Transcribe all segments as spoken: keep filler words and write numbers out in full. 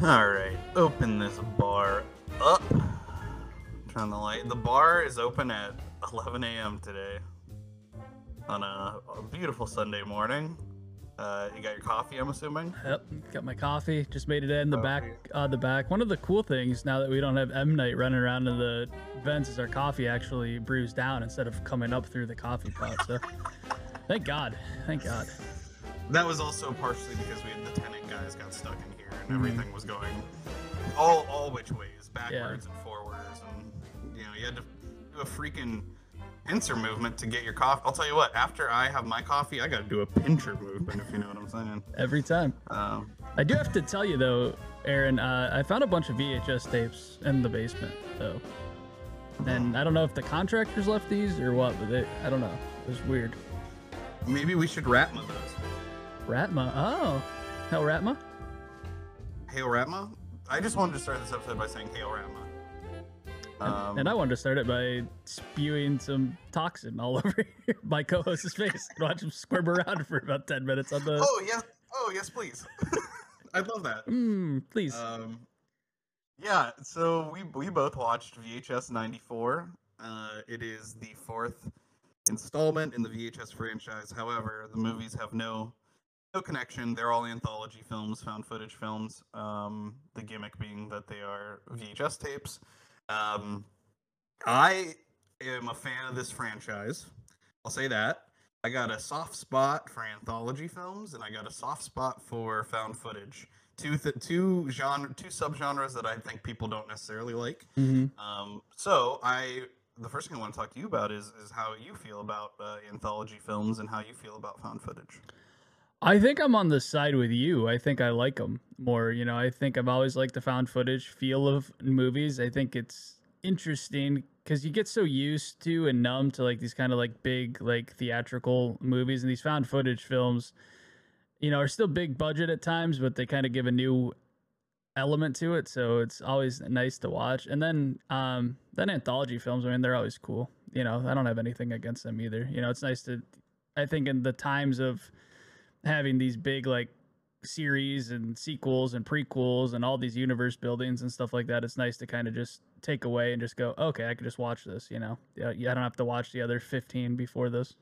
Alright, open this bar up. Turn the light. The bar is open at eleven a m today on a, a beautiful Sunday morning. Uh, you got your coffee, I'm assuming? Yep, got my coffee. Just made it in the back. Coffee. Uh, the back. One of the cool things now that we don't have M Night running around in the vents is our coffee actually brews down instead of coming up through the coffee pot. So, thank God. Thank God. That was also partially because we had the tenant guys got stuck in here and everything was going all all which ways, backwards and forwards, and you know you had to do a freaking pincer movement to get your coffee. I'll tell you what, after I have my coffee, I gotta do a pincher movement, if you know what I'm saying. Every time. Um, I do have to tell you though, Aaron, uh, I found a bunch of V H S tapes in the basement though, and I don't know if the contractors left these or what, but they, I don't know. It was weird. maybe we should Ratma those. Ratma. Oh, hell, Ratma. Hail Ratma? I just wanted to start this episode by saying Hail Ratma. Um, And I wanted to start it by spewing some toxin all over my co-host's face and watch him squirm around for about ten minutes on the. Oh yes, oh yes, please. I'd love that. Mm, please. Um, yeah, so we we both watched V H S ninety-four. Uh, it is the fourth installment in the V H S franchise. However, the movies have no no connection. They're all anthology films, found footage films. Um, the gimmick being that they are V H S tapes. Um, I am a fan of this franchise. I'll say that. I got a soft spot for anthology films, and I got a soft spot for found footage. Two th- two genre, two subgenres that I think people don't necessarily like. Mm-hmm. Um, so I, the first thing I want to talk to you about is is how you feel about uh, anthology films and how you feel about found footage. I think I'm on the side with you. I think I like them more. You know, I think I've always liked the found footage feel of movies. I think it's interesting because you get so used to and numb to like these kind of like big like theatrical movies, and these found footage films, you know, are still big budget at times, but they kind of give a new element to it. So it's always nice to watch. And then um then anthology films, I mean, they're always cool. You know, I don't have anything against them either. You know, it's nice to, I think in the times of having these big like series and sequels and prequels and all these universe buildings and stuff like that, it's nice to kind of just take away and just go, okay, I can just watch this, you know. Yeah, I don't have to watch the other fifteen before this.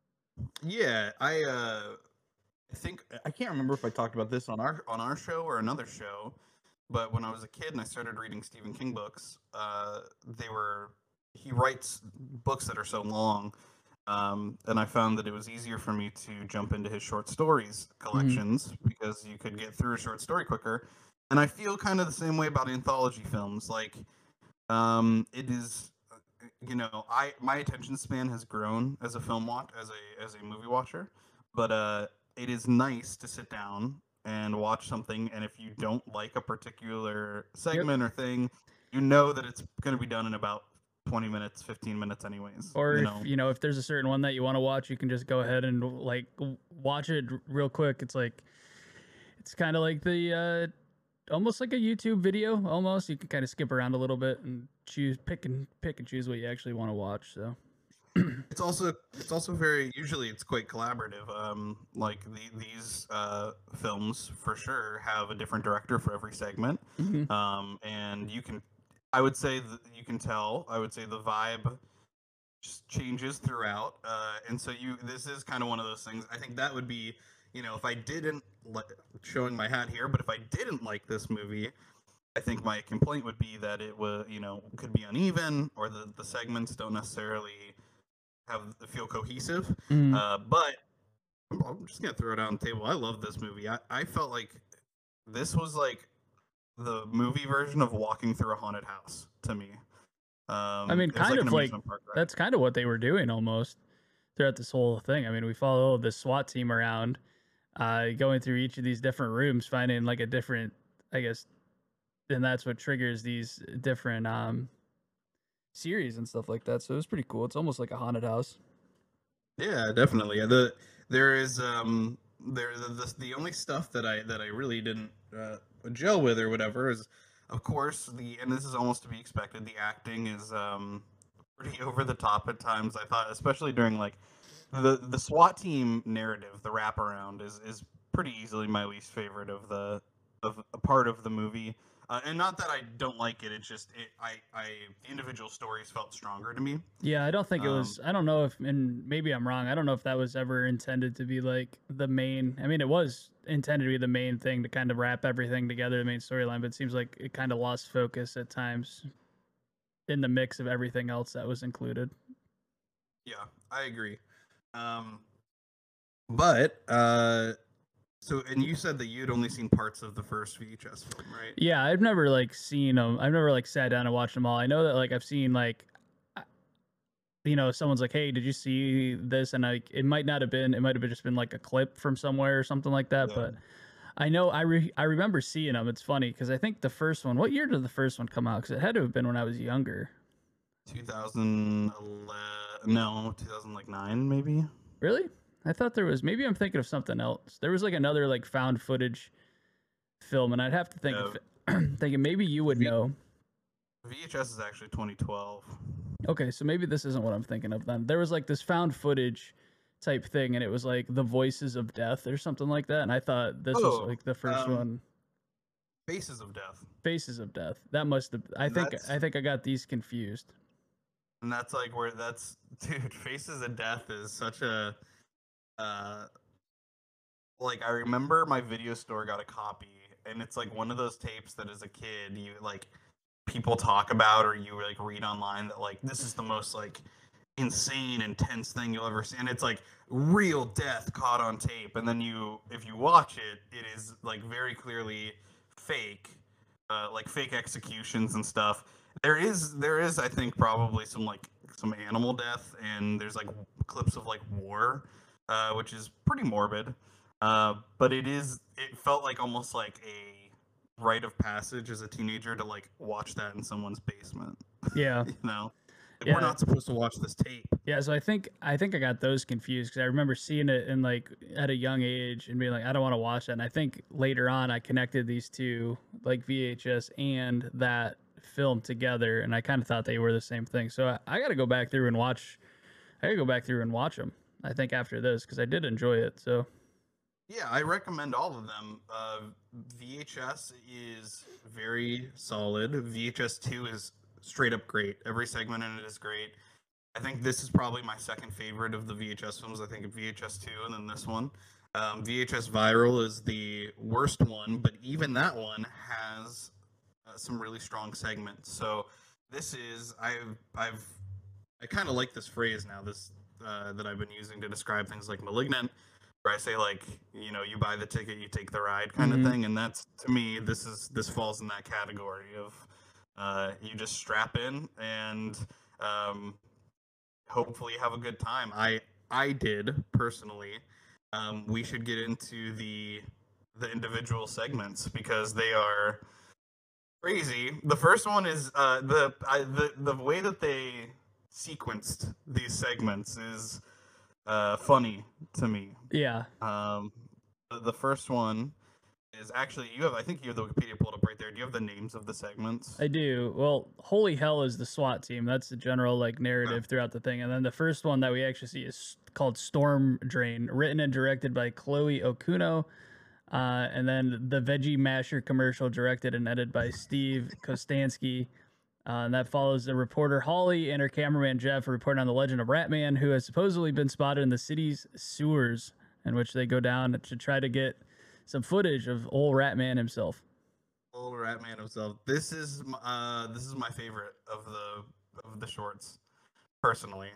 Yeah, I uh, I think I can't remember if I talked about this on our on our show or another show, but when I was a kid and I started reading Stephen King books, uh, they were he writes books that are so long. Um, and I found that it was easier for me to jump into his short stories collections mm-hmm. because you could get through a short story quicker. And I feel kind of the same way about anthology films. Like, um, it is, you know, I my attention span has grown as a film watch, as a as a movie watcher. But uh, it is nice to sit down and watch something, and if you don't like a particular segment yep. or thing, you know that it's going to be done in about twenty minutes, fifteen minutes anyways. Or you if, know. you know, if there's a certain one that you want to watch, you can just go ahead and like watch it real quick. It's like, it's kind of like the, uh, almost like a YouTube video almost. You can kind of skip around a little bit and choose, pick and pick and choose what you actually want to watch. So it's also, it's also very, usually it's quite collaborative. Um, like the, these, uh, films for sure have a different director for every segment. Mm-hmm. Um, and you can, I would say that you can tell. I would say the vibe just changes throughout, uh, and so you. This is kind of one of those things. I think that would be, you know, if I didn't like showing my hat here, but if I didn't like this movie, I think my complaint would be that it was, you know, could be uneven, or the the segments don't necessarily have feel cohesive. Mm. Uh, but I'm just gonna throw it out on the table. I love this movie. I I felt like this was like the movie version of walking through a haunted house to me. Um, I mean, kind like of like park, right? That's kind of what they were doing almost throughout this whole thing. I mean, we follow the SWAT team around, uh, going through each of these different rooms, finding like a different, I guess, and that's what triggers these different um, series and stuff like that. So it was pretty cool. It's almost like a haunted house. Yeah, definitely. The there is um there the the, the only stuff that I that I really didn't. Uh, gel with or whatever is of course the and this is almost to be expected, the acting is um pretty over the top at times. I thought especially during like the the SWAT team narrative, the wraparound is is pretty easily my least favorite of the of a part of the movie. Uh, and not that I don't like it, it's just it, I, I the individual stories felt stronger to me. Yeah, I don't think it Um, was. I don't know if, and maybe I'm wrong. I don't know if that was ever intended to be like the main. I mean, it was intended to be the main thing to kind of wrap everything together, the main storyline. But it seems like it kind of lost focus at times in the mix of everything else that was included. yeah, I agree. Um, but uh, so and you said that you'd only seen parts of the first V H S film, right? Yeah, I've never like seen them. I've never like sat down and watched them all. I know that like I've seen like uh, you know, someone's like, "Hey, did you see this?" And like it might not have been, it might have just been like a clip from somewhere or something like that, Yeah. but I know I re- I remember seeing them. It's funny because I think the first one. What year did the first one come out? Because it had to have been when I was younger. two thousand eleven, no, two thousand nine maybe. Really? I thought there was. Maybe I'm thinking of something else. There was like another like found footage film, and I'd have to think Uh, of it. Thinking maybe you would v- know. V H S is actually twenty twelve. Okay, so maybe this isn't what I'm thinking of then. There was like this found footage type thing, and it was like the voices of death or something like that. And I thought this was Oh, like the first um, one, Faces of Death. Faces of Death. That must have. I And think that's I think I got these confused. and that's like where that's dude. Faces of Death is such a uh like I remember my video store got a copy, and it's like one of those tapes that as a kid you like people talk about or you like read online that like this is the most like insane intense thing you'll ever see, and it's like real death caught on tape, and then you if you watch it it is like very clearly fake, uh, like fake executions and stuff. There is there is I think probably some like some animal death, and there's like clips of like war, uh, which is pretty morbid, uh, but it is it felt like almost like a rite of passage as a teenager to like watch that in someone's basement. Yeah, You know, like, we're yeah. not supposed to watch this tape. Yeah, so I think I think I got those confused because I remember seeing it in like at a young age and being like, I don't want to watch that. And I think later on I connected these two, like V H S and that film together, and I kind of thought they were the same thing. So I, I got to go back through and watch. I got to go back through and watch them. I think after this because I did enjoy it. So Yeah, I recommend all of them. Uh, V H S is very solid. V H S two is straight up great. Every segment in it is great. I think this is probably my second favorite of the V H S films. I think V H S two and then this one. Um, V H S Viral is the worst one, but even that one has uh, some really strong segments. So this is I've I've I kind of like this phrase now. This uh, that I've been using to describe things like *Malignant*, where I say like you know you buy the ticket, you take the ride kind of mm-hmm. thing, and that's to me this is this falls in that category of uh, you just strap in and um, hopefully have a good time. I I did personally. Um, we should get into the the individual segments because they are crazy. The first one is uh, the I, the the way that they sequenced these segments is uh, funny to me. yeah, Um, the, the first one is actually you have I think you have the Wikipedia pulled up right there. Do you have the names of the segments? I do. Well, Holy Hell is the SWAT team. That's the general like narrative Okay. throughout the thing. And then the first one that we actually see is called Storm Drain, written and directed by Chloe Okuno. Uh, and then the Veggie Masher commercial, directed and edited by Steve Kostansky. Uh, and that follows the reporter Holly and her cameraman Jeff reporting on the legend of Ratman, who has supposedly been spotted in the city's sewers, in which they go down to try to get some footage of old Ratman himself. Old Ratman himself. This is m- uh this is my favorite of the of the shorts, personally.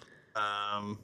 Um,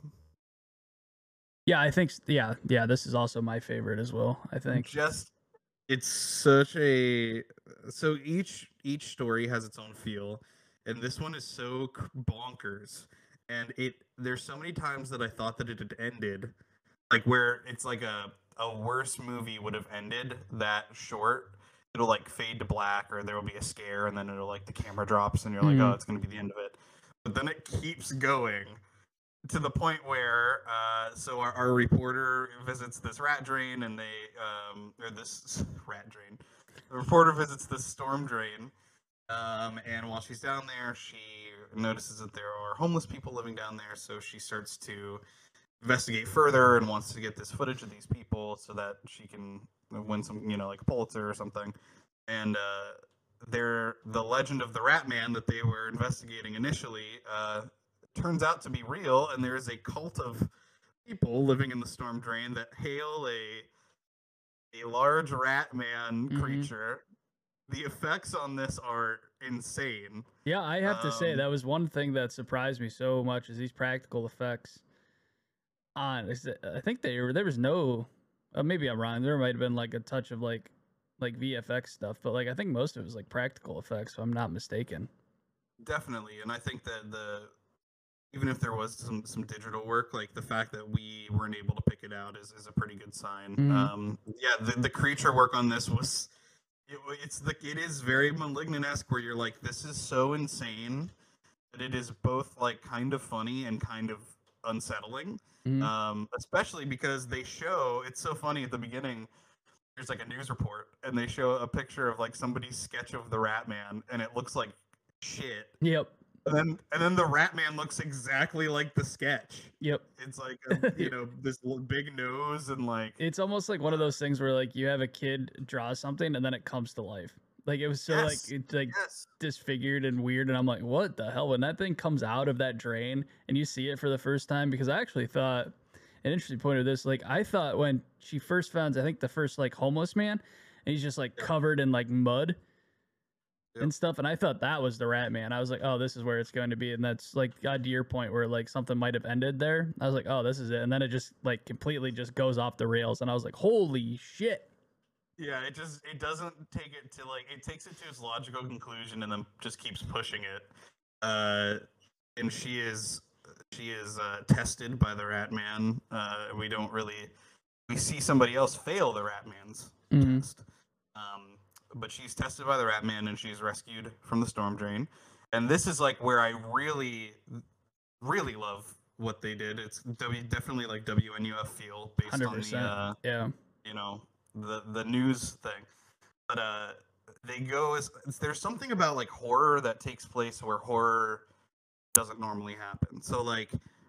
Yeah, I think. Yeah, yeah. This is also my favorite as well. I think. just it's such a so each each story has its own feel, and this one is so c- bonkers, and it there's so many times that I thought that it had ended, like where it's like a a worse movie would have ended that short. It'll like fade to black, or there will be a scare, and then it'll like the camera drops, and you're like, oh, Mhm. it's gonna be the end of it. But then it keeps going to the point where uh, so our, our reporter visits this rat drain, and they um, or this rat drain. The reporter visits this storm drain, um, and while she's down there, she notices that there are homeless people living down there. So she starts to investigate further and wants to get this footage of these people so that she can win some, you know, like a Pulitzer or something. And uh, they're the legend of the Rat Man that they were investigating initially uh, turns out to be real, and there is a cult of people living in the storm drain that hail a a large rat man Mhm. creature. The effects on this are insane. Yeah, I have to say Um, that was one thing that surprised me so much is these practical effects. On, is it- I think they were there was no, uh, maybe I'm wrong. There might have been like a touch of like like V F X stuff, but like I think most of it was like practical effects, if I'm not mistaken. Definitely, and I think that the even if there was some some digital work, like the fact that we weren't able to pick it out is, is a pretty good sign. Mhm. Um, yeah, the, the creature work on this was it, it's the it is very Malignant-esque, where you're like, this is so insane that it is both like kind of funny and kind of unsettling. Mhm. Um, especially because they show it's so funny at the beginning. There's like a news report, and they show a picture of like somebody's sketch of the Rat Man, and it looks like shit. Yep. And then and then the Rat Man looks exactly like the sketch. Yep. It's like a, you know, this l- big nose and like It's almost like one of those things where like you have a kid draw something and then it comes to life. Like it was so like yes, it's like yes, disfigured and weird, and I'm like, what the hell? When that thing comes out of that drain and you see it for the first time, because I actually thought an interesting point of this, like I thought when she first found, I think the first like homeless man, and he's just like Yep. covered in like mud Yep. and stuff, and I thought that was the Rat Man. I was like, oh, this is where it's going to be, and that's like got to your point where like something might have ended there. I was like, oh, this is it, and then it just like completely just goes off the rails, and I was like, holy shit. yeah. It just it doesn't take it to like it takes it to its logical conclusion and then just keeps pushing it. Uh, and she is she is uh, tested by the Rat Man. Uh, we don't really we see somebody else fail the Rat Man's Mhm. test. Um, but she's tested by the Rat Man and she's rescued from the storm drain. And this is like where I really, really love what they did. It's w, definitely like W N U F feel based on the, one hundred percent. uh, Yeah. you know, the the news thing. But uh, they go as there's something about like horror that takes place where horror doesn't normally happen. So like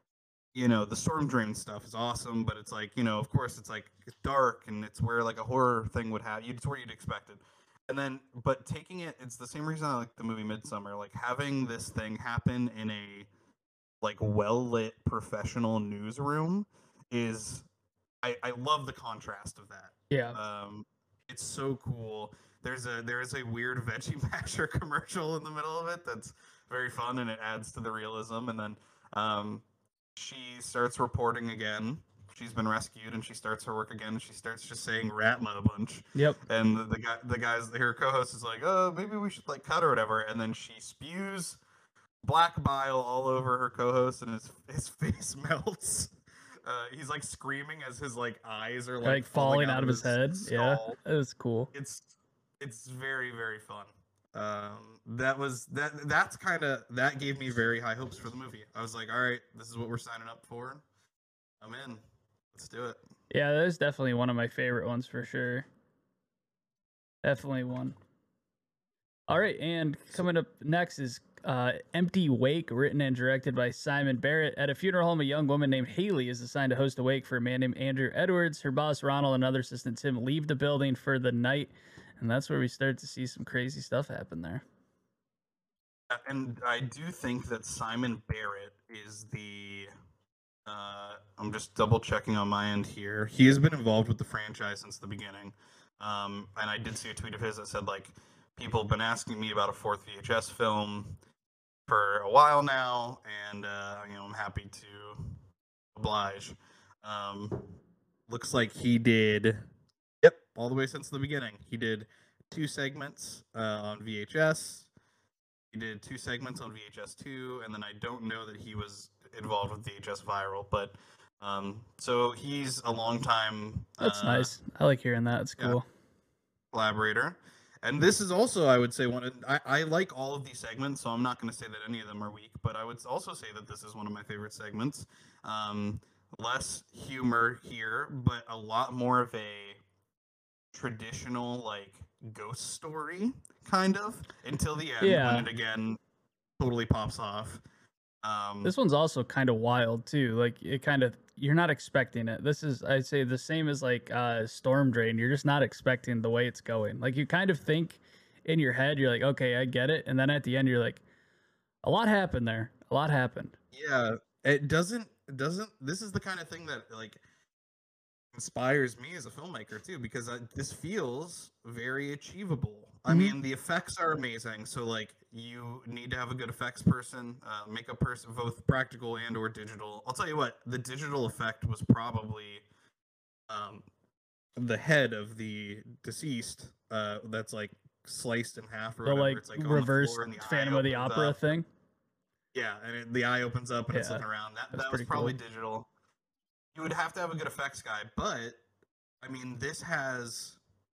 you know the storm drain stuff is awesome, but it's like you know of course it's like it's dark and it's where like a horror thing would have it's where you'd expect it. And then but taking it it's the same reason I like the movie Midsummer, like having this thing happen in a like well lit professional newsroom is I, I love the contrast of that. Yeah. Um, it's so cool. There's a there is a weird Veggie Masher commercial in the middle of it that's very fun and it adds to the realism. And then um, she starts reporting again. She's been rescued and she starts her work again. And she starts just saying Ratma a bunch. Yep. And the, the guy, the guys, her co-host is like, "Oh, maybe we should like cut or whatever." And then she spews black bile all over her co-host, and his his face melts. Uh, he's like screaming as his like eyes are like, Like falling out of his head. Yeah. skull. That was cool. It's it's very very fun. Um, that was that that's kind of that gave me very high hopes for the movie. I was like, all right, this is what we're signing up for. I'm in. Let's do it. Yeah, that is definitely one of my favorite ones for sure. Definitely one. All right, and coming up next is uh, Empty Wake, written and directed by Simon Barrett. At a funeral home, a young woman named Haley is assigned to host a wake for a man named Andrew Edwards. Her boss, Ronald, and other assistant Tim leave the building for the night, and that's where we start to see some crazy stuff happen there. Uh, And I do think that Simon Barrett is the. Uh, I'm just double checking on my end here. He has been involved with the franchise since the beginning. Um, and I did see a tweet of his that said, like, people have been asking me about a fourth V H S film for a while now, and, uh, you know, I'm happy to oblige. Um, looks like he did, yep, all the way since the beginning. He did two segments uh, on V H S. He did two segments on V H S two, and then I don't know that he was involved with V H S Viral, but um, so he's a long time. That's uh, nice. I like hearing that. It's yeah. cool. Collaborator, and this is also, I would say, one. Of, I I like all of these segments, so I'm not going to say that any of them are weak, but I would also say that this is one of my favorite segments. Um, less humor here, but a lot more of a traditional like ghost story kind of until the end Yeah. when it again totally pops off. Um, This one's also kind of wild too. Like it kind of you're not expecting it. This is I'd say the same as like uh Storm Drain. You're just not expecting the way it's going. Like you kind of think in your head, you're like, okay, I get it. And then at the end you're like, a lot happened there. A lot happened. yeah, it doesn't it doesn't. This is the kind of thing that like inspires me as a filmmaker too, because I, this feels very achievable. I hmm mean, the effects are amazing. So like, you need to have a good effects person, uh, makeup person, both practical and or digital. I'll tell you what, the digital effect was probably um, the head of the deceased. Uh, that's like sliced in half or The whatever. like It's like on the reverse floor, and the eye Phantom of the opens Opera up. thing. Yeah, and it, the eye opens up and it's Yeah, looking around. That that's that was pretty probably cool. digital. You would have to have a good effects guy, but I mean, this has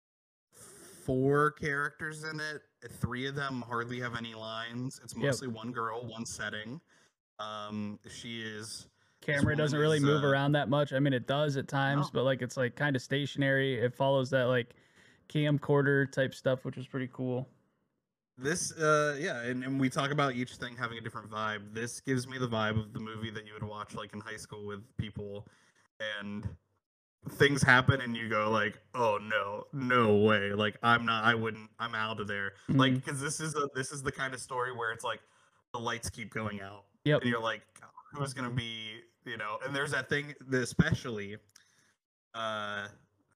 four characters in it. Three of them hardly have any lines. It's Yep. mostly one girl, one setting. Um, she is. This Camera woman doesn't really is. move Uh, around that much. I mean, it does at times, no, but like it's like kind of stationary. It follows that like camcorder type stuff, which is pretty cool. this. Uh, yeah, and, and we talk about each thing having a different vibe. This gives me the vibe of the movie that you would watch like in high school with people, and things happen and you go like, oh no, no way, like I'm not, I wouldn't, I'm out of there, like, hmm because this is a this is the kind of story where it's like the lights keep going out Yep. and you're like, who's gonna be, you know, and there's that thing that especially uh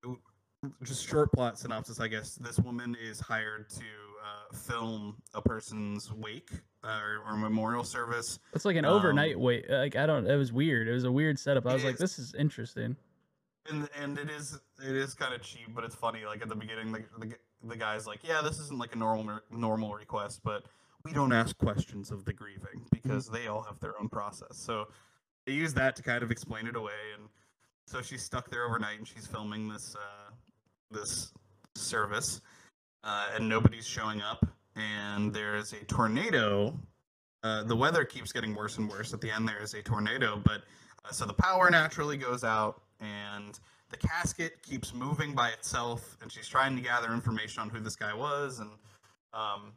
just short plot synopsis, I guess. This woman is hired to uh, film a person's wake, uh, or, or memorial service. It's like an um overnight wait. Like I don't. It was weird. It was a weird setup. I it was like, is. this is interesting. And and it is it is kind of cheap, but it's funny. Like at the beginning, the, the the guy's like, "Yeah, this isn't like a normal normal request, but we don't ask questions of the grieving Mhm. because they all have their own process." So they use that to kind of explain it away. And so she's stuck there overnight, and she's filming this uh, this service, uh, and nobody's showing up. And there's a tornado. Uh, the weather keeps getting worse and worse. At the end, there is a tornado, but uh, so the power naturally goes out, and the casket keeps moving by itself. And she's trying to gather information on who this guy was. And um,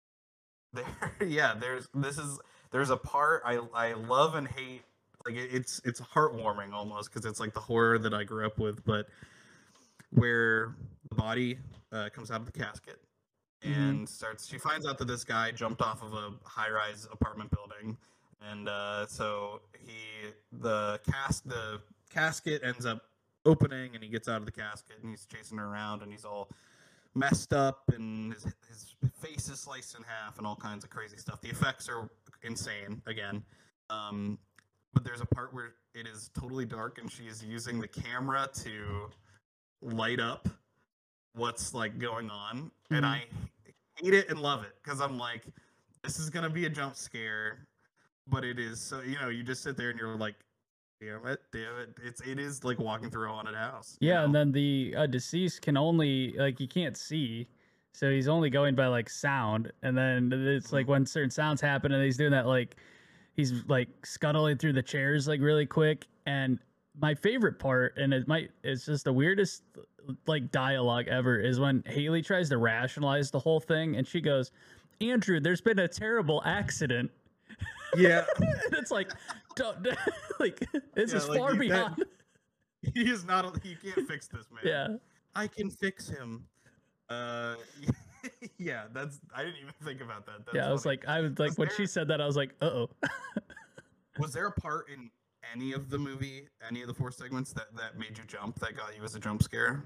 there, yeah, there's this is there's a part I I love and hate. Like it, it's it's heartwarming almost because it's like the horror that I grew up with, but where the body uh, comes out of the casket Mhm. and starts. She finds out that this guy jumped off of a high-rise apartment building, and uh, so he the cast the casket ends up opening, and he gets out of the casket, and he's chasing her around, and he's all messed up, and his, his face is sliced in half, and all kinds of crazy stuff. The effects are insane again. Um, but there's a part where it is totally dark, and she is using the camera to light up what's like going on, and Mhm. I hate it and love it because I'm like, this is gonna be a jump scare, but it is so, you know, you just sit there and you're like, damn it, damn it, it's it is like walking through a haunted house, you Yeah, and know. then the uh, deceased can only like he can't see, so he's only going by like sound. And then it's Mhm. like when certain sounds happen, and he's doing that like he's like scuttling through the chairs like really quick. And my favorite part, and it might it's just the weirdest like dialogue ever, is when Haley tries to rationalize the whole thing, and she goes, "Andrew, there's been a terrible accident." Yeah, And it's like, don't like this yeah, is like far he, that, beyond. he is not, a, he can't fix this man. Yeah. I can fix him. Uh, yeah, that's, I didn't even think about that. That's Yeah, I was funny. like, I was like, Was when there she said that, I was like, uh oh. was there a part in any of the movie, any of the four segments that that made you jump, that got you as a jump scare?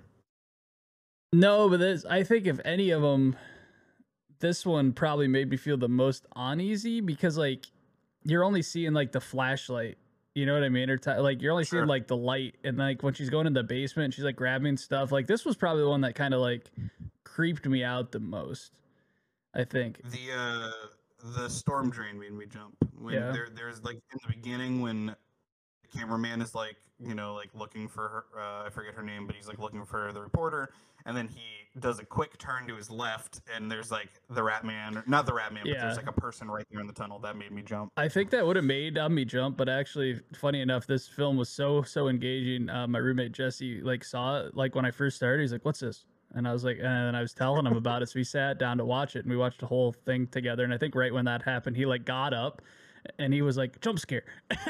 No, but this, I think if any of them, this one probably made me feel the most uneasy because like you're only seeing like the flashlight, you know what I mean? Or t- like you're only seeing Sure. like the light, and like when she's going in the basement, she's like grabbing stuff. Like this was probably the one that kind of like creeped me out the most. I think. The uh the storm drain made me jump. When Yeah. there there's like in the beginning when the cameraman is like, you know, like looking for her, uh, I forget her name, but he's like looking for the reporter, and then he does a quick turn to his left, and there's like the rat man, or not the rat man, but Yeah. there's like a person right there in the tunnel. That made me jump. I think that would have made uh, me jump, but actually, funny enough, this film was so so engaging. Uh, my roommate Jesse like saw it like when I first started. He's like, "What's this?" And I was like, and then I was telling him about it. So we sat down to watch it, and we watched the whole thing together. And I think right when that happened, he like got up, and he was like, "Jump scare."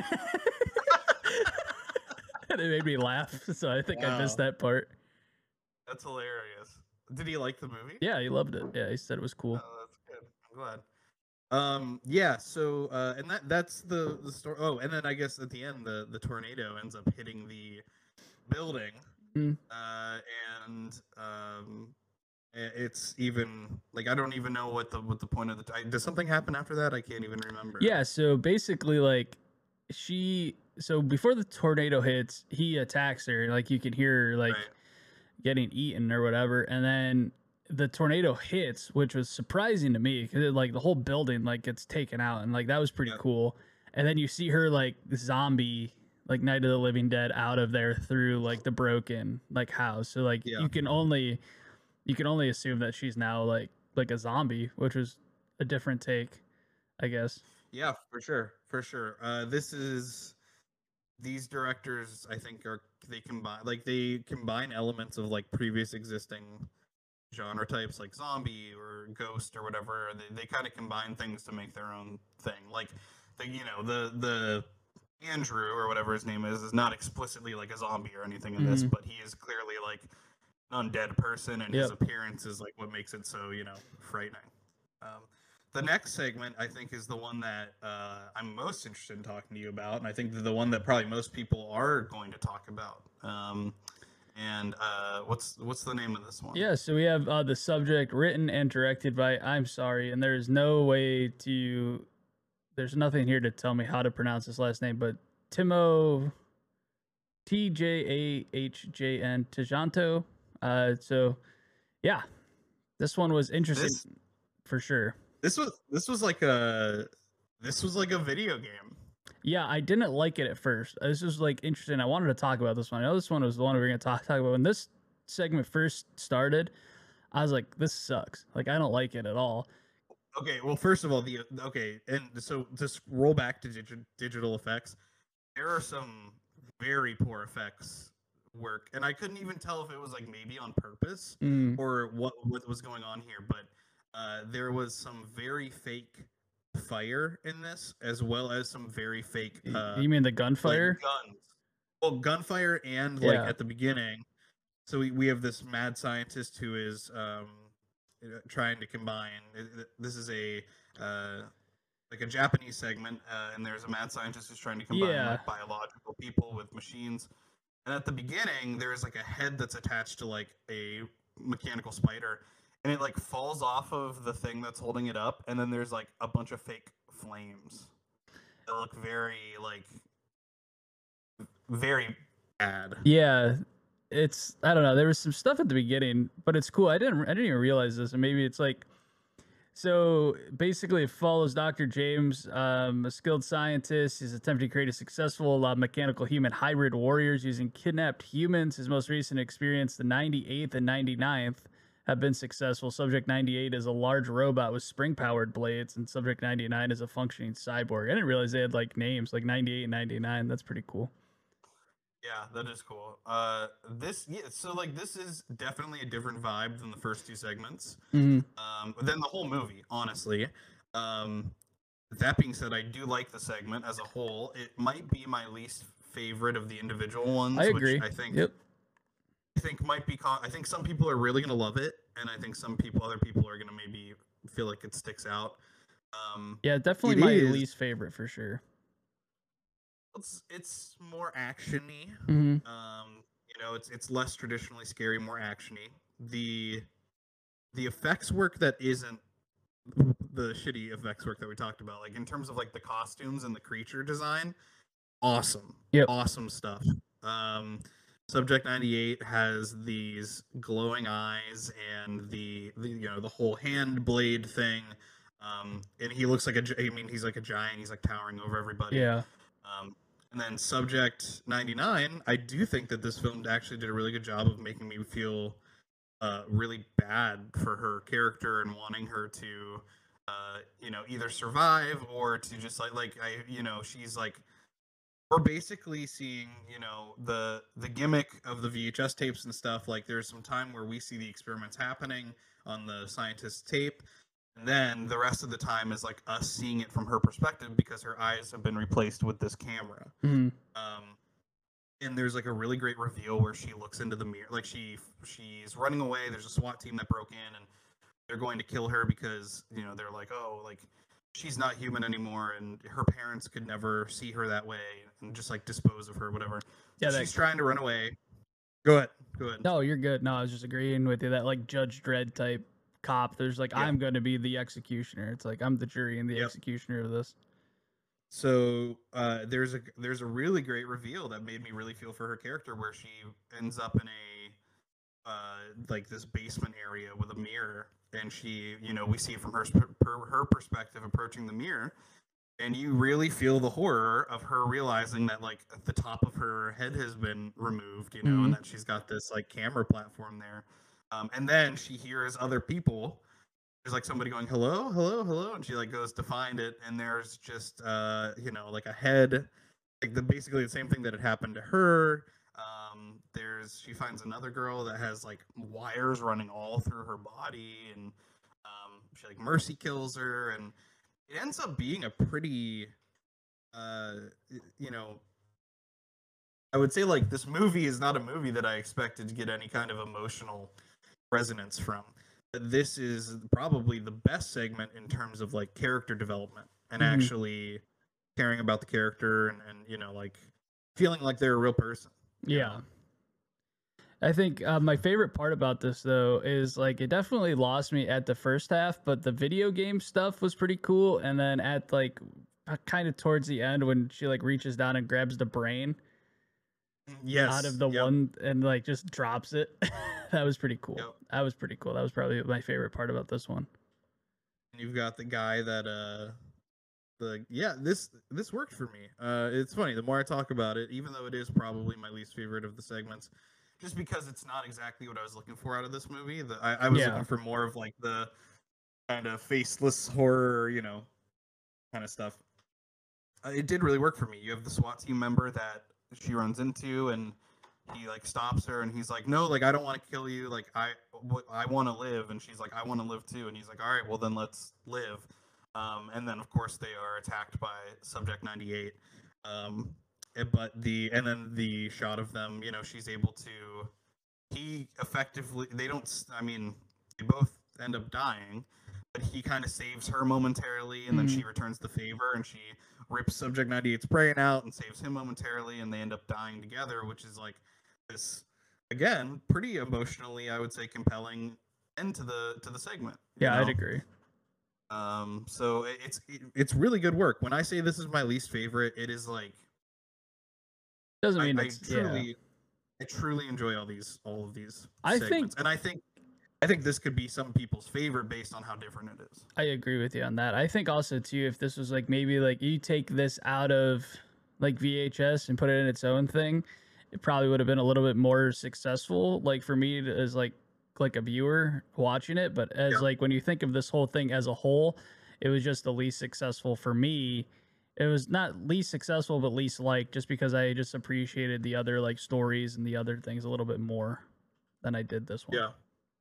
And it made me laugh, so I think I missed Wow. that part. That's hilarious. Did he like the movie? Yeah, he loved it. Yeah, he said it was cool. Oh, that's good. I'm glad. Um, yeah, so uh and that that's the the story. Oh, and then I guess at the end the the tornado ends up hitting the building. Mm. Uh and um i- it's even like I don't even know what the what the point of the ti- does something happen after that? I can't even remember. Yeah, so basically, like, she, so before the tornado hits, he attacks her. Like, you can hear her, like, Right. getting eaten or whatever. And then the tornado hits, which was surprising to me because, like, the whole building, like, gets taken out. And, like, that was pretty Yep. cool. And then you see her, like, zombie, like, Night of the Living Dead out of there through, like, the broken, like, house. So, like, Yeah. you can only, you can only assume that she's now, like, like a zombie, which was a different take, I guess. Yeah, for sure. For sure. Uh this is these directors I think are they combine like they combine elements of like previous existing genre types like zombie or ghost or whatever. They, they kind of combine things to make their own thing. Like the you know the the Andrew or whatever his name is is not explicitly like a zombie or anything in this, Mhm. but he is clearly like an undead person, and his Yep. appearance is like what makes it so you know frightening. Um, the next segment I think is the one that uh, I'm most interested in talking to you about, and I think the one that probably most people are going to talk about. Um, and uh, what's what's the name of this one? Yeah, so we have uh, the subject written and directed by, I'm sorry, and there is no way to, there's nothing here to tell me how to pronounce this last name, but Timo, T J A H J N, Tajanto. Uh, so, yeah, this one was interesting This for sure. this was this was like a this was like a video game. Yeah, I didn't like it at first. This was like interesting. I wanted to talk about this one. I know this one was the one we were going to talk, talk about. When this segment first started, I was like, this sucks. Like, I don't like it at all. Okay, well, first of all, the okay, and so just roll back to digi- digital effects. There are some very poor effects work, and I couldn't even tell if it was like maybe on purpose Mm. or what what was going on here. But uh, there was some very fake fire in this, as well as some very fake Y- uh, you mean the like gunfire? guns. Well, gunfire and like Yeah. at the beginning. So we, we have this mad scientist who is um, uh, trying to combine. uh, uh, This is a uh, like a Japanese segment, uh, and there's a mad scientist who's trying to combine Yeah. like biological people with machines. And at the beginning, there's like a head that's attached to like a mechanical spider, and it like falls off of the thing that's holding it up, and then there's like a bunch of fake flames that look very like very bad. Yeah. It's, I don't know. There was some stuff at the beginning, but it's cool. I didn't I didn't even realize this. And maybe it's like, so basically it follows Doctor James, um, a skilled scientist. He's attempting to create a successful uh, mechanical human hybrid warriors using kidnapped humans. His most recent experience, the ninety-eighth and ninety-ninth, have been successful. Subject ninety-eight is a large robot with spring powered blades, and Subject ninety-nine is a functioning cyborg. I didn't realize they had like names like ninety-eight and ninety-nine. That's pretty cool. Yeah, that is cool. Uh, this yeah, so like this is definitely a different vibe than the first two segments. Mm-hmm. Um, than the whole movie, honestly. Um, that being said, I do like the segment as a whole. It might be my least favorite of the individual ones, I agree. which I think Yep. I think might be. Con- I think some people are really gonna love it, and I think some people, other people, are gonna maybe feel like it sticks out. Um, Yeah, definitely It my is. least favorite for sure. it's it's more actiony. Mm-hmm. Um, you know, it's it's less traditionally scary, more actiony. The the effects work that isn't the shitty effects work that we talked about, like in terms of like the costumes and the creature design, awesome. Yep. Awesome stuff. Um, Subject ninety-eight has these glowing eyes and the, the you know the whole hand blade thing. Um, and he looks like a gi- I mean he's like a giant. He's like towering over everybody. Yeah. Um, and then Subject ninety-nine, I do think that this film actually did a really good job of making me feel uh, really bad for her character and wanting her to, uh, you know, either survive or to just like, like I, you know, she's like, we're basically seeing, you know, the the gimmick of the V H S tapes and stuff. Like, there's some time where we see the experiments happening on the scientist's tape, And then the rest of the time is like us seeing it from her perspective because her eyes have been replaced with this camera. Mm-hmm. Um, and there's like a really great reveal where she looks into the mirror, like she she's running away. There's a SWAT team that broke in, and they're going to kill her because you know they're like, oh, like she's not human anymore, and her parents could never see her that way, and just like dispose of her, whatever. So Yeah, that- she's trying to run away. Go ahead. Go ahead. No, you're good. No, I was just agreeing with you that like Judge Dredd type cop. There's like Yeah. I'm going to be the executioner. It's like I'm the jury and the Yep. executioner of this. So uh, there's a there's a really great reveal that made me really feel for her character, where she ends up in a uh, like this basement area with a mirror, and she, you know, we see it from her sp- per, her perspective approaching the mirror, and you really feel the horror of her realizing that like the top of her head has been removed, you know, Mhm. and that she's got this like camera platform there, um, and then she hears other people. There's like somebody going hello, hello, hello, and she like goes to find it, and there's just uh, you know, like a head, like the basically the same thing that had happened to her. Um, there's she finds another girl that has like wires running all through her body, and um, she like mercy kills her, and it ends up being a pretty, uh, you know, I would say like this movie is not a movie that I expected to get any kind of emotional resonance from. This is probably the best segment in terms of like character development and Mhm. actually caring about the character and, and you know like feeling like they're a real person. you Yeah. know? I think uh, my favorite part about this though is like it definitely lost me at the first half, but the video game stuff was pretty cool. And then at like kind of towards the end when she like reaches down and grabs the brain Yes. out of the yep. one and like just drops it, that was pretty cool. Yep. That was pretty cool. That was probably my favorite part about this one. And you've got the guy that uh the yeah this this worked for me. Uh, it's funny the more I talk about it, even though it is probably my least favorite of the segments, just because it's not exactly what I was looking for out of this movie. The, I, I was Yeah. looking for more of like the kind of faceless horror, you know, kind of stuff. Uh, it did really work for me. You have the SWAT team member that she runs into, and he like stops her, and he's like, "No, like I don't want to kill you. Like I, w- I want to live." And she's like, "I want to live too." And he's like, "All right, well then let's live." Um, and then of course they are attacked by Subject ninety-eight. Um, eh, but the and then the shot of them, you know, she's able to. He effectively, they don't. s- I mean, they both end up dying, but he kind of saves her momentarily, and then Mhm. she returns the favor, and she rips Subject ninety-eight's brain out and saves him momentarily, and they end up dying together, which is like this again pretty emotionally, I would say, compelling end to the to the segment. you Yeah, I'd know? agree. Um, so it, it's it, it's really good work. When I say this is my least favorite, it is like Doesn't I, mean I it's truly yeah. I truly enjoy all these all of these I think- segments, and I think I think this could be some people's favorite based on how different it is. I agree with you on that. I think also too, if this was like maybe like you take this out of like V H S and put it in its own thing, it probably would have been a little bit more successful. Like for me as like like a viewer watching it, but as Yeah. like when you think of this whole thing as a whole, it was just the least successful for me. It was not least successful, but least liked, just because I just appreciated the other like stories and the other things a little bit more than I did this one. Yeah,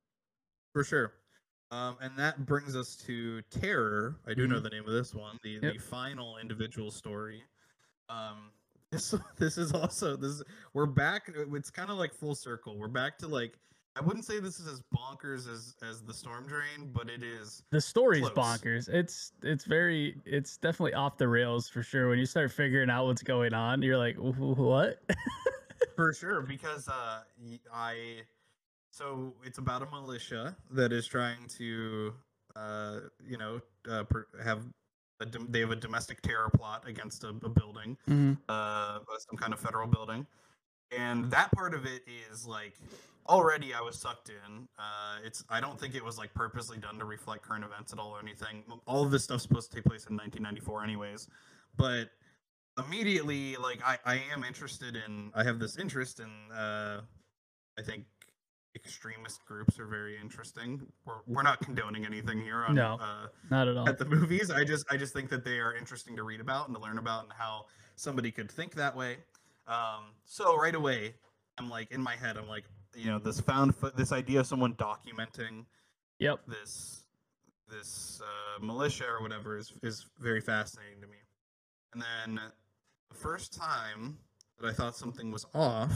for sure. Um, and that brings us to Terror. I do know Mhm. the name of this one, the Yep. the final individual story. Um, this this is also this. We're back. It's kind of like full circle. We're back to like I wouldn't say this is as bonkers as as the Storm Drain, but it is The story's close. bonkers. It's it's very it's definitely off the rails for sure. When you start figuring out what's going on, you're like, "Wh- what? For sure, because uh, y- I so it's about a militia that is trying to, uh, you know, uh, per, have a dom- they have a domestic terror plot against a, a building, Mhm. uh, some kind of federal building, and that part of it is like already I was sucked in. Uh, it's I don't think it was like purposely done to reflect current events at all or anything. All of this stuff's supposed to take place in nineteen ninety-four, anyways, but immediately like I, I am interested in I have this interest in uh I think extremist groups are very interesting. We're, we're not condoning anything here on No. uh Not at all." at the movies. I just I just think that they are interesting to read about and to learn about and how somebody could think that way. Um so right away I'm like in my head I'm like, you know, this found foot this idea of someone documenting Yep. this this uh, militia or whatever is is very fascinating to me. And then the first time that I thought something was off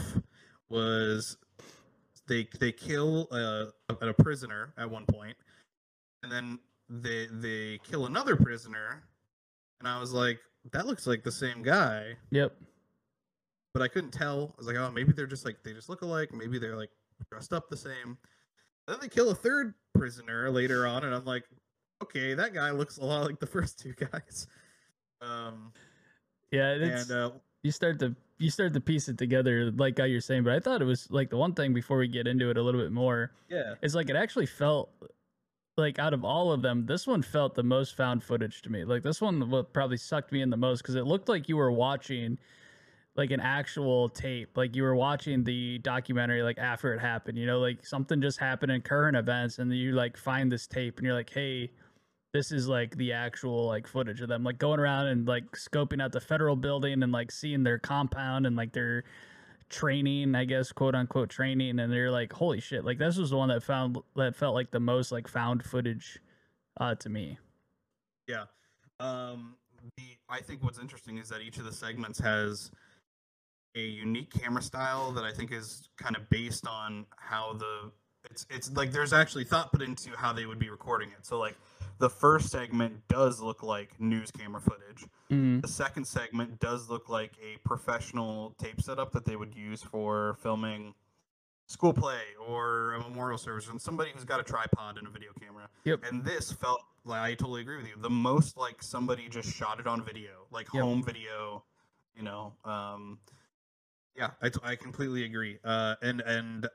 was they they kill a, a prisoner at one point, and then they they kill another prisoner, and I was like, that looks like the same guy. Yep. But I couldn't tell. I was like, oh, maybe they're just like they just look alike. Maybe they're like dressed up the same. Then they kill a third prisoner later on, and I'm like, okay, that guy looks a lot like the first two guys. Um, yeah, it's, and uh, you start to you start to piece it together, like how you're saying. But I thought it was like the one thing before we get into it a little bit more. Yeah, is like it actually felt like out of all of them, this one felt the most found footage to me. Like this one what probably sucked me in the most because it looked like you were watching like an actual tape, like you were watching the documentary like after it happened. You know, like something just happened in current events, and you like find this tape, and you're like, hey. This is like the actual like footage of them like going around and like scoping out the federal building and like seeing their compound and like their training, I guess, quote unquote training. And they're like, holy shit. Like this was the one that found that felt like the most like found footage uh, to me. Yeah. Um, the, I think what's interesting is that each of the segments has a unique camera style that I think is kind of based on how the it's it's like there's actually thought put into how they would be recording it. So like the first segment does look like news camera footage. Mm-hmm. The second segment does look like a professional tape setup that they would use for filming school play or a memorial service, and somebody who's got a tripod and a video camera. Yep. And this felt like, I totally agree with you, the most like somebody just shot it on video, like yep. home video, you know. Um, yeah, I, I completely agree. Uh, and and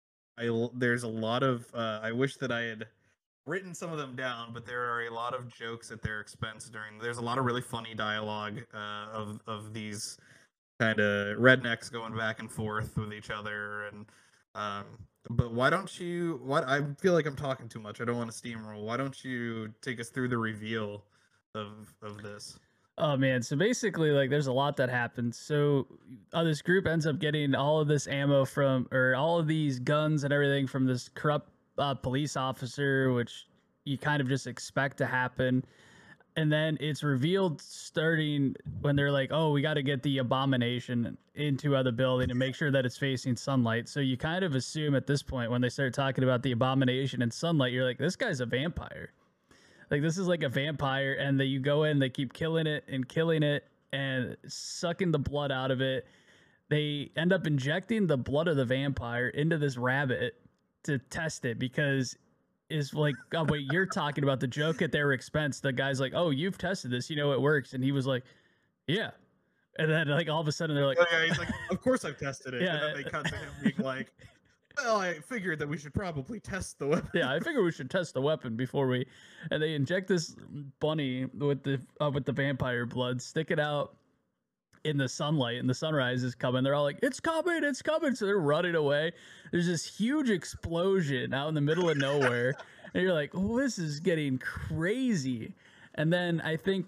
I there's a lot of uh, I wish that I had written some of them down, but there are a lot of jokes at their expense during. There's a lot of really funny dialogue uh, of of these kind of rednecks going back and forth with each other, and um, but why don't you? What I feel like I'm talking too much. I don't want to steamroll. Why don't you take us through the reveal of of this? Oh man, so basically like there's a lot that happens. So uh, this group ends up getting all of this ammo from or all of these guns and everything from this corrupt uh, police officer, which you kind of just expect to happen. And then it's revealed starting when they're like, oh, we got to get the abomination into the building and make sure that it's facing sunlight. So you kind of assume at this point when they start talking about the abomination and sunlight, you're like, this guy's a vampire. Like this is like a vampire, and that you go in, they keep killing it and killing it and sucking the blood out of it. They end up injecting the blood of the vampire into this rabbit to test it because is like, oh, wait, you're talking about the joke at their expense. The guy's like, oh, you've tested this, you know it works, and he was like, yeah. And then like all of a sudden they're like, oh, yeah, he's like, of course I've tested it. Yeah. And then they cut to him being like, well, I figured that we should probably test the weapon. Yeah, I figure we should test the weapon before we. And they inject this bunny with the uh, with the vampire blood, stick it out in the sunlight, and the sunrise is coming. They're all like, "It's coming! It's coming!" So they're running away. There's this huge explosion out in the middle of nowhere, and you're like, "Oh, this is getting crazy." And then I think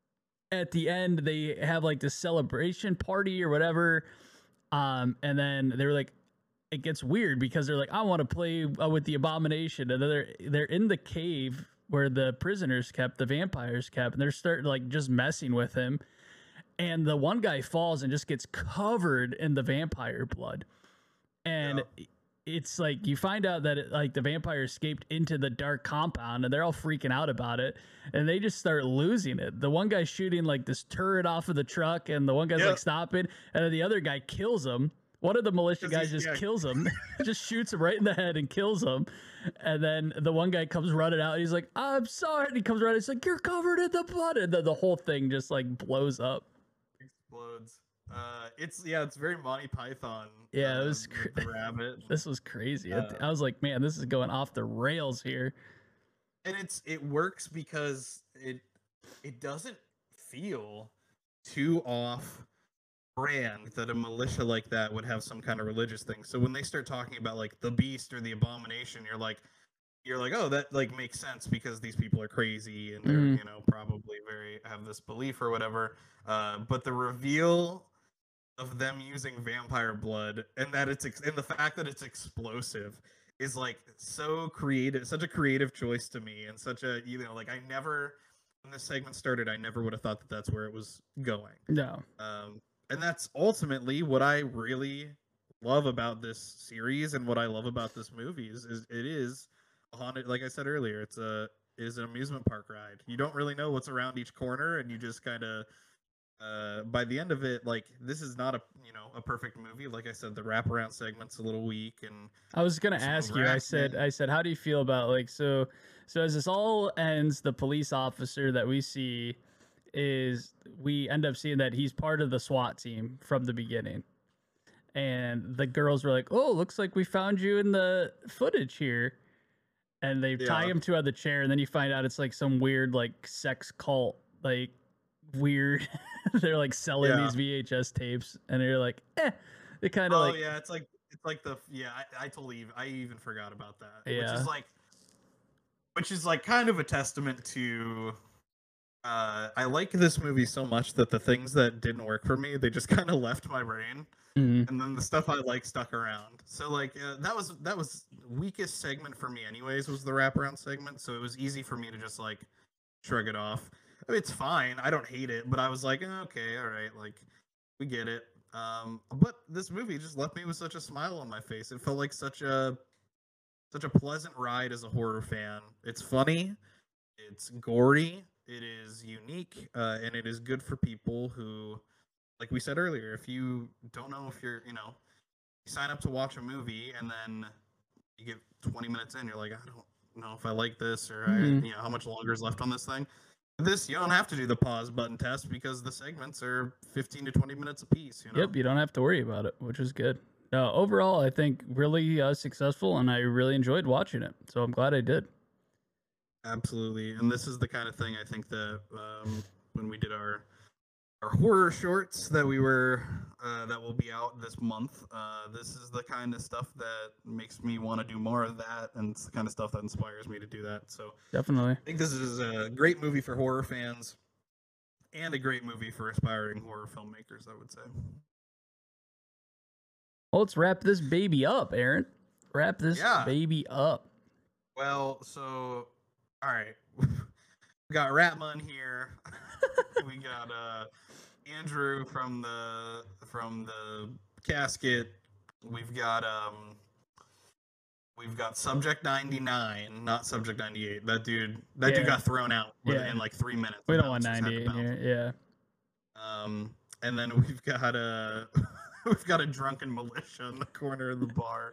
at the end they have like this celebration party or whatever, um, and then they were like. It gets weird because they're like, I want to play uh, with the abomination, and then they're they're in the cave where the prisoners kept, the vampires kept, and they're starting like just messing with him, and the one guy falls and just gets covered in the vampire blood, and yeah. It's like you find out that it, like the vampire escaped into the dark compound, and they're all freaking out about it, and they just start losing it. The one guy's shooting like this turret off of the truck, and the one guy's yeah. like stopping, and then the other guy kills him. One of the militia guys just yeah. kills him, just shoots him right in the head and kills him. And then the one guy comes running out. And he's like, I'm sorry. And he comes running. He's like, you're covered in the blood. And then the whole thing just like blows up. Explodes. Uh, it's, yeah, it's very Monty Python. Yeah, uh, it was cra- the rabbit. This was crazy. Uh, I was like, man, this is going off the rails here. And it's, it works because it, it doesn't feel too off brand that a militia like that would have some kind of religious thing. So when they start talking about like the beast or the abomination, you're like you're like, oh, that like makes sense because these people are crazy and they're mm-hmm. you know probably very have this belief or whatever. Uh, but the reveal of them using vampire blood and that it's ex- and the fact that it's explosive is like so creative, such a creative choice to me, and such a, you know, like I never, when this segment started, I never would have thought that that's where it was going. No. Um, and that's ultimately what I really love about this series and what I love about this movie is, is it is a haunted, like I said earlier, it's a is an amusement park ride. You don't really know what's around each corner, and you just kind of uh, by the end of it, like this is not a you know a perfect movie. Like I said, the wraparound segment's a little weak, and I was gonna some ask you. I said, overacting. I said, how do you feel about like so? So as this all ends, the police officer that we see is we end up seeing that he's part of the SWAT team from the beginning, and the girls were like, "Oh, looks like we found you in the footage here." And they tie Yeah, him to the chair, and then you find out it's like some weird like sex cult, like weird. They're like selling yeah. these V H S tapes, and they're like, eh. They kind of Oh like, yeah, it's like it's like the yeah. I, I totally I even forgot about that, which yeah, is like which is like kind of a testament to. Uh, I like this movie so much that the things that didn't work for me, they just kind of left my brain, mm, and then the stuff I like stuck around. So like uh, that was that was weakest segment for me, anyways. Was the wraparound segment, so it was easy for me to just like shrug it off. I mean, it's fine. I don't hate it, but I was like, eh, okay, all right, like we get it. Um, but this movie just left me with such a smile on my face. It felt like such a such a pleasant ride as a horror fan. It's funny, it's gory, it is unique, uh, and it is good for people who, like we said earlier, if you don't know if you're, you know, you sign up to watch a movie and then you get twenty minutes in, you're like, I don't know if I like this or I, mm, you know, how much longer is left on this thing. This you don't have to do the pause button test because the segments are fifteen to twenty minutes apiece. You know. yep, you don't have to worry about it, which is good. Uh, overall, I think really uh, successful, and I really enjoyed watching it. So I'm glad I did. Absolutely, and this is the kind of thing I think that um, when we did our our horror shorts that we were uh, that will be out this month. Uh, this is the kind of stuff that makes me want to do more of that, and it's the kind of stuff that inspires me to do that. So Definitely. I think this is a great movie for horror fans, and a great movie for aspiring horror filmmakers. I would say. Well, let's wrap this baby up, Aaron. Wrap this Yeah. baby up. Well, so all right, we got Ratman here. We got uh, Andrew from the from the casket. We've got um, we've got Subject ninety-nine, not Subject ninety-eight. That dude, that Yeah. dude got thrown out within Yeah. like three minutes. We The don't want bouncers had to ninety-eight in bounce. here. Yeah. Um, and then we've got a we've got a drunken militia in the corner of the bar.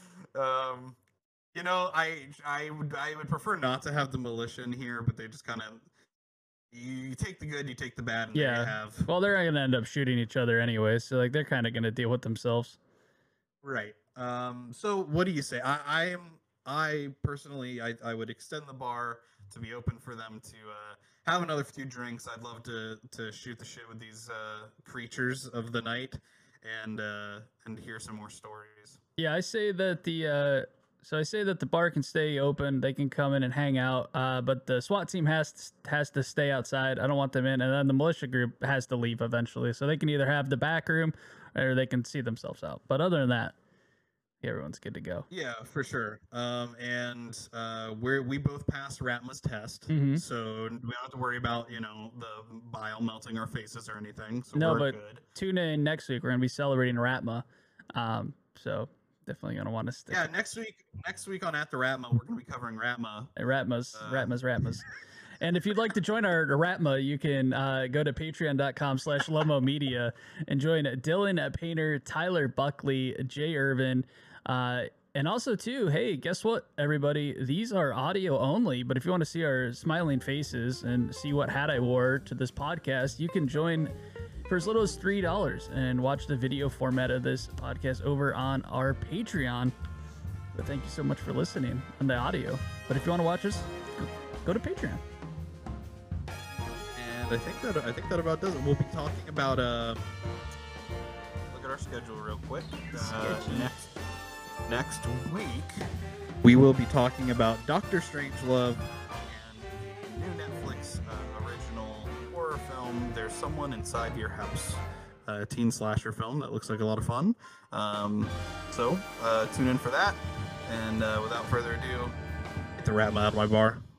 Um, you know, I I would I would prefer not to have the militia in here, but they just kind of you take the good, you take the bad, and there Yeah. you have. Well, they're gonna end up shooting each other anyway, so like they're kind of gonna deal with themselves. Right. Um, so what do you say? I, I am I personally I, I would extend the bar to be open for them to uh, have another few drinks. I'd love to to shoot the shit with these uh, creatures of the night and uh, and hear some more stories. Yeah, I say that the uh, so I say that the bar can stay open. They can come in and hang out, uh, but the SWAT team has to, has to stay outside. I don't want them in, and then the militia group has to leave eventually. So they can either have the back room or they can see themselves out. But other than that, everyone's good to go. Yeah, for sure. Um, and uh, we're we both passed Ratma's test, Mhm. so we don't have to worry about you know the bile melting our faces or anything. So No, we're but good. tune in next week. We're gonna be celebrating Ratma, um, so definitely gonna want to stick. Yeah, next week. Next week on At the Ratma, we're gonna be covering Ratma. Ratmas, Uh, Ratmas, Ratmas. And if you'd like to join our Ratma, you can uh, go to patreon.com slash Lomo Media and join Dylan Painter, Tyler Buckley, Jay Irvin. Uh, and also, too, hey, guess what, everybody? These are audio only, but if you want to see our smiling faces and see what hat I wore to this podcast, you can join for as little as three dollars and watch the video format of this podcast over on our Patreon. But thank you so much for listening on the audio. But if you want to watch us, go to Patreon. And I think that I think that about does it. We'll be talking about uh look at our schedule real quick. Uh, Sketchy. next next week we will be talking about Doctor Strangelove and the new Netflix uh, original horror film There's Someone Inside Your House. A teen slasher film that looks like a lot of fun. Um, so uh, tune in for that. And uh, without further ado, Get the rat out of my bar.